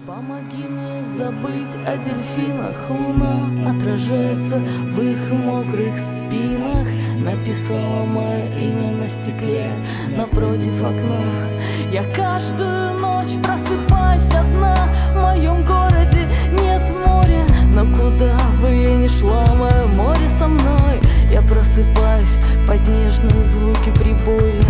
Помоги мне забыть о дельфинах. Луна отражается в их мокрых спинах. Написала мое имя на стекле напротив окна. Я каждую ночь просыпаюсь одна. В моем городе нет моря, но куда бы я ни шла, мое море со мной. Я просыпаюсь под нежные звуки прибоя.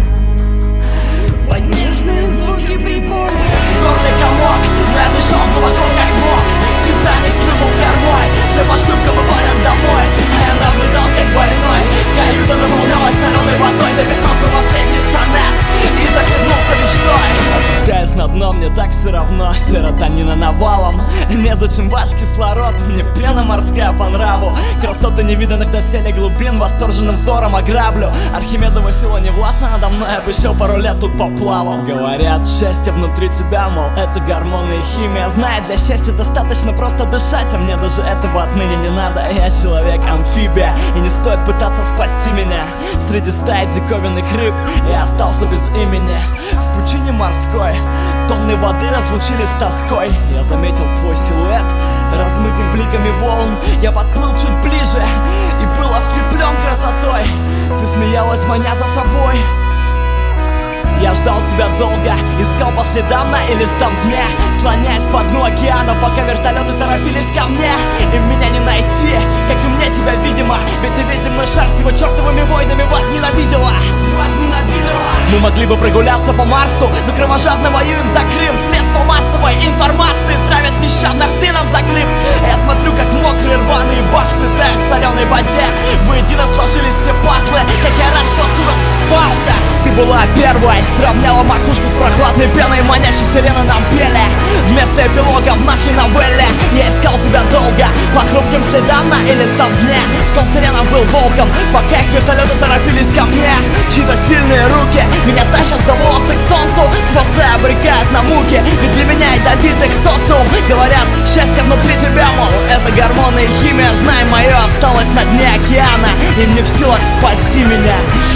Под нежные звуки прибоя. Горный комок, но я дышал глубоко как мог. Титаник плывал кормой, все по шлюпкам уходят домой. А я наблюдал как больной. Каюта наполнялась соленой водой. Дописал свой последний сонет и захлебнулся мечтой. Опускаясь на дно, мне так все равно. Серотонина навалом, незачем ваш кислород. Мне пена морская по нраву. Красоты невиданных доселе глубин восторженным взором ограблю. Архимедова сила не властна надо мной. Я бы еще пару лет тут поплавал. Говорят, счастье внутри тебя, мол, это гормоны и химия. Знает, для счастья достаточно просто дышать, а мне даже этого отныне не надо. Я человек-амфибия, и не стоит пытаться спасти меня. Среди стаи диковинных рыб я остался без имени. В пучине морской тонны воды разлучились с тоской. Я заметил твой силуэт размытым бликами волн. Я подплыл чуть ближе и был ослеплен красотой. Ты смеялась, маня за собой. Я ждал тебя долго, искал по следам на илистом дне, слоняясь по дну океана, пока вертолеты торопились ко мне. И меня не найти, как и мне тебя, видимо. Ведь ты весь земной шар с его чертовыми войнами возненавидела. Мы могли бы прогуляться по Марсу, но кровожадно воюем за Крым. Средства массовой информации травят нещадно рты нам закрыв. Я смотрю, как мокрые рваные баксы тают в соленой воде. Воедино сложились все пазлы, как я рад, что отсюда спался. Ты была первой, сравняла макушку с прохладной пеной. Манящие сирены нам пели вместо эпилога в нашей новелле. Я искал тебя долго, по хрупким следам на илистом дне. В том сирена был волком, пока их вертолеты торопились ко мне. Чьи-то сильные руки меня тащат за волосы к солнцу, спасая, обрекают на муки. Ведь для меня и добитых социум говорят, счастье внутри тебя, мол, это гормоны и химия. Знай, мое осталось на дне океана, и не в силах спасти меня.